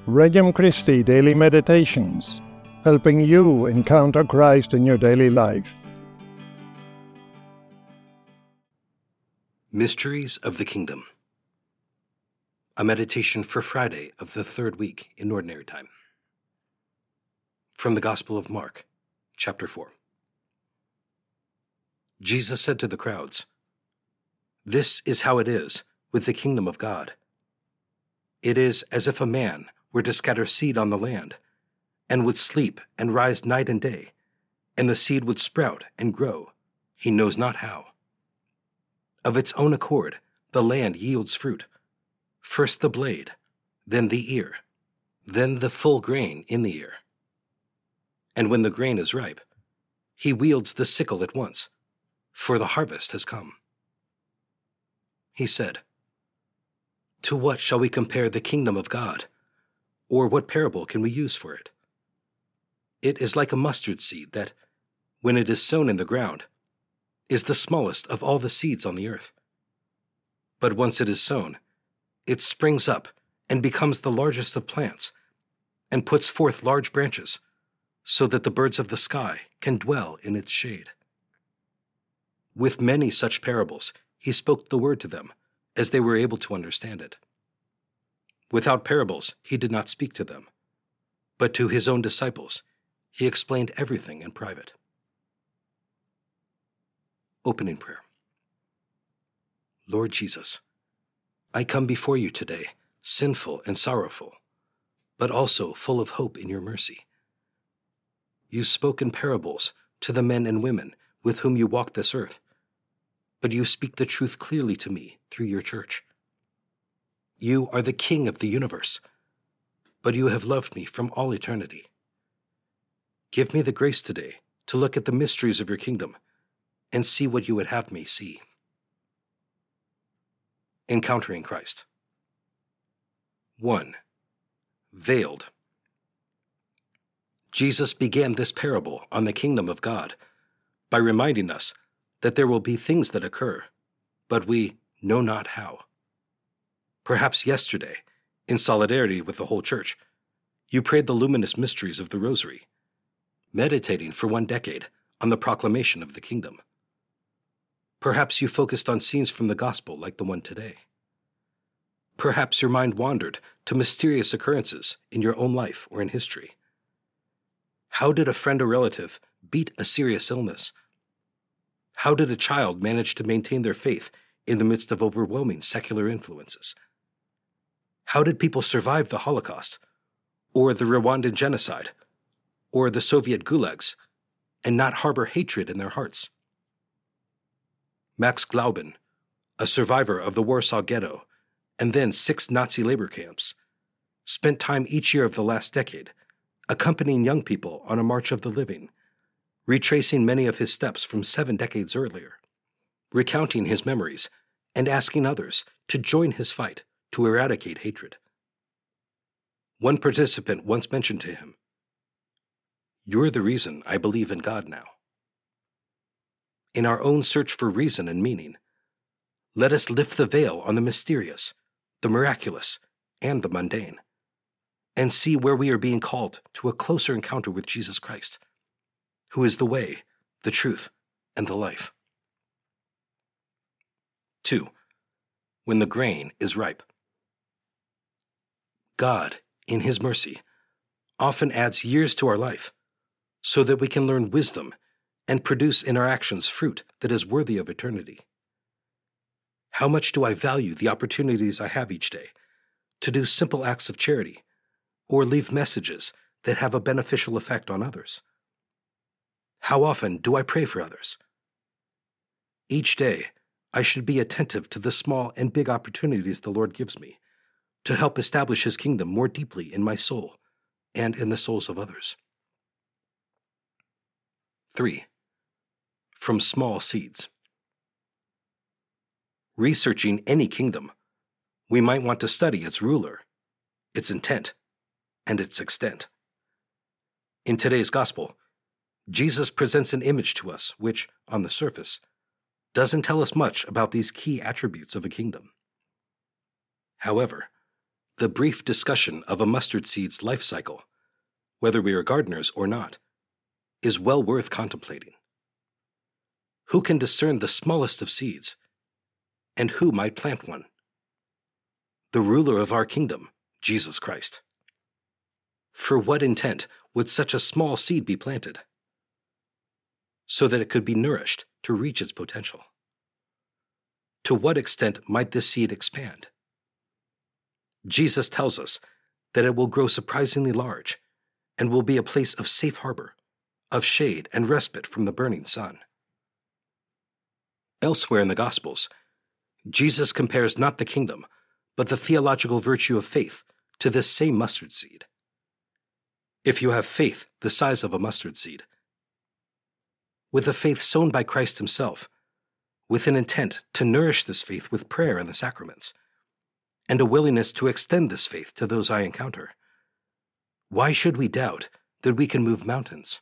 Regnum Christi Daily Meditations, helping you encounter Christ in your daily life. Mysteries of the Kingdom. A meditation for Friday of the third week in Ordinary Time. From the Gospel of Mark, chapter 4. Jesus said to the crowds, "This is how it is with the kingdom of God. It is as if a man were to scatter seed on the land, and would sleep and rise night and day, and the seed would sprout and grow, he knows not how. Of its own accord, the land yields fruit, first the blade, then the ear, then the full grain in the ear. And when the grain is ripe, he wields the sickle at once, for the harvest has come." He said, "To what shall we compare the kingdom of God? Or what parable can we use for it? It is like a mustard seed that, when it is sown in the ground, is the smallest of all the seeds on the earth. But once it is sown, it springs up and becomes the largest of plants, and puts forth large branches, so that the birds of the sky can dwell in its shade." With many such parables, he spoke the word to them, as they were able to understand it. Without parables, he did not speak to them, but to his own disciples, he explained everything in private. Opening prayer. Lord Jesus, I come before you today, sinful and sorrowful, but also full of hope in your mercy. You spoke in parables to the men and women with whom you walk this earth, but you speak the truth clearly to me through your church. You are the King of the universe, but you have loved me from all eternity. Give me the grace today to look at the mysteries of your kingdom and see what you would have me see. Encountering Christ. 1. Veiled. Jesus began this parable on the kingdom of God by reminding us that there will be things that occur, but we know not how. Perhaps yesterday, in solidarity with the whole church, you prayed the luminous mysteries of the Rosary, meditating for 1 decade on the proclamation of the kingdom. Perhaps you focused on scenes from the gospel like the one today. Perhaps your mind wandered to mysterious occurrences in your own life or in history. How did a friend or relative beat a serious illness? How did a child manage to maintain their faith in the midst of overwhelming secular influences? How did people survive the Holocaust, or the Rwandan genocide, or the Soviet gulags, and not harbor hatred in their hearts? Max Glauben, a survivor of the Warsaw Ghetto and then 6 Nazi labor camps, spent time each year of the last decade accompanying young people on a march of the living, retracing many of his steps from 7 decades earlier, recounting his memories, and asking others to join his fight to eradicate hatred. One participant once mentioned to him, "You're the reason I believe in God now." In our own search for reason and meaning, let us lift the veil on the mysterious, the miraculous, and the mundane, and see where we are being called to a closer encounter with Jesus Christ, who is the way, the truth, and the life. 2. When the grain is ripe. God, in his mercy, often adds years to our life so that we can learn wisdom and produce in our actions fruit that is worthy of eternity. How much do I value the opportunities I have each day to do simple acts of charity or leave messages that have a beneficial effect on others? How often do I pray for others? Each day, I should be attentive to the small and big opportunities the Lord gives me to help establish his kingdom more deeply in my soul and in the souls of others. 3. From small seeds. Researching any kingdom, we might want to study its ruler, its intent, and its extent. In today's gospel, Jesus presents an image to us which, on the surface, doesn't tell us much about these key attributes of a kingdom. However, The brief discussion of a mustard seed's life cycle, whether we are gardeners or not, is well worth contemplating. Who can discern the smallest of seeds, and who might plant one? The ruler of our kingdom, Jesus Christ. For what intent would such a small seed be planted? So that it could be nourished to reach its potential. To what extent might this seed expand? Jesus tells us that it will grow surprisingly large and will be a place of safe harbor, of shade and respite from the burning sun. Elsewhere in the Gospels, Jesus compares not the kingdom, but the theological virtue of faith to this same mustard seed. If you have faith the size of a mustard seed, with a faith sown by Christ himself, with an intent to nourish this faith with prayer and the sacraments, and a willingness to extend this faith to those I encounter, why should we doubt that we can move mountains?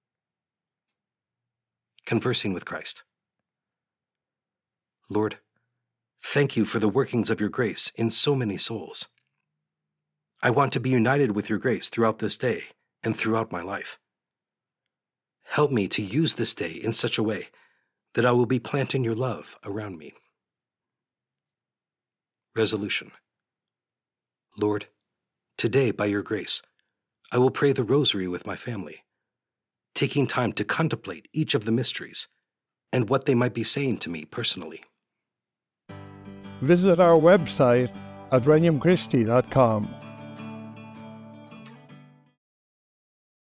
Conversing with Christ. Lord, thank you for the workings of your grace in so many souls. I want to be united with your grace throughout this day and throughout my life. Help me to use this day in such a way that I will be planting your love around me. Resolution. Lord, today, by your grace, I will pray the rosary with my family, taking time to contemplate each of the mysteries and what they might be saying to me personally. Visit our website at regnumchristi.com